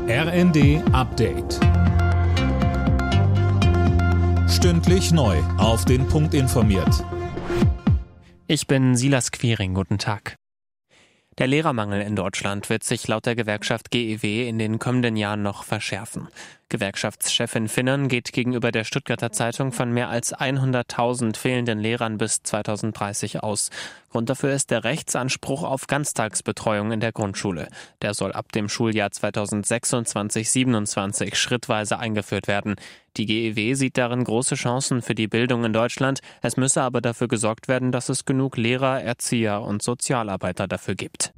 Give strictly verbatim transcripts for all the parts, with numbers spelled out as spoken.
R N D Update. Stündlich neu auf den Punkt informiert. Ich bin Silas Quiring, guten Tag. Der Lehrermangel in Deutschland wird sich laut der Gewerkschaft G E W in den kommenden Jahren noch verschärfen. Gewerkschaftschefin Finnern geht gegenüber der Stuttgarter Zeitung von mehr als hunderttausend fehlenden Lehrern bis zweitausenddreißig aus. Grund dafür ist der Rechtsanspruch auf Ganztagsbetreuung in der Grundschule. Der soll ab dem Schuljahr zweitausendsechsundzwanzig siebenundzwanzig schrittweise eingeführt werden. Die G E W sieht darin große Chancen für die Bildung in Deutschland. Es müsse aber dafür gesorgt werden, dass es genug Lehrer, Erzieher und Sozialarbeiter dafür gibt.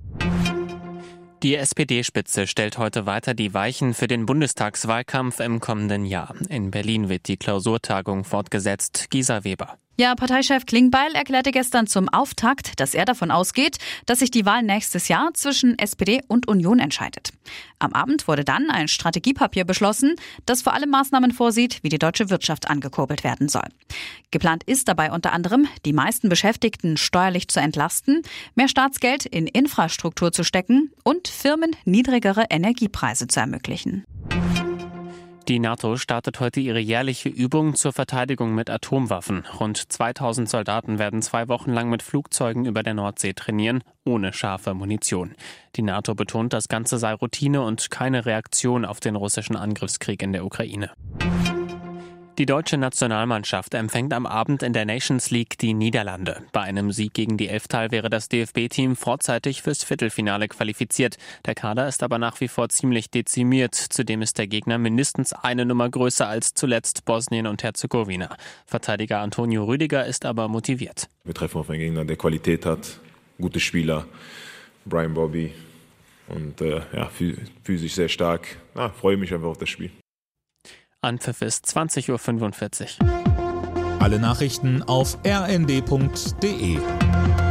Die S P D-Spitze stellt heute weiter die Weichen für den Bundestagswahlkampf im kommenden Jahr. In Berlin wird die Klausurtagung fortgesetzt. Gisa Weber. Ja, Parteichef Klingbeil erklärte gestern zum Auftakt, dass er davon ausgeht, dass sich die Wahl nächstes Jahr zwischen S P D und Union entscheidet. Am Abend wurde dann ein Strategiepapier beschlossen, das vor allem Maßnahmen vorsieht, wie die deutsche Wirtschaft angekurbelt werden soll. Geplant ist dabei unter anderem, die meisten Beschäftigten steuerlich zu entlasten, mehr Staatsgeld in Infrastruktur zu stecken und Firmen niedrigere Energiepreise zu ermöglichen. Die NATO startet heute ihre jährliche Übung zur Verteidigung mit Atomwaffen. Rund zweitausend Soldaten werden zwei Wochen lang mit Flugzeugen über der Nordsee trainieren, ohne scharfe Munition. Die NATO betont, das Ganze sei Routine und keine Reaktion auf den russischen Angriffskrieg in der Ukraine. Die deutsche Nationalmannschaft empfängt am Abend in der Nations League die Niederlande. Bei einem Sieg gegen die Elftal wäre das D F B-Team vorzeitig fürs Viertelfinale qualifiziert. Der Kader ist aber nach wie vor ziemlich dezimiert. Zudem ist der Gegner mindestens eine Nummer größer als zuletzt Bosnien und Herzegowina. Verteidiger Antonio Rüdiger ist aber motiviert. Wir treffen auf einen Gegner, der Qualität hat, gute Spieler, Brian Bobby und äh, ja, physisch sehr stark. Ja, freue mich einfach auf das Spiel. Anpfiff ist zwanzig Uhr fünfundvierzig. Alle Nachrichten auf r n d punkt d e.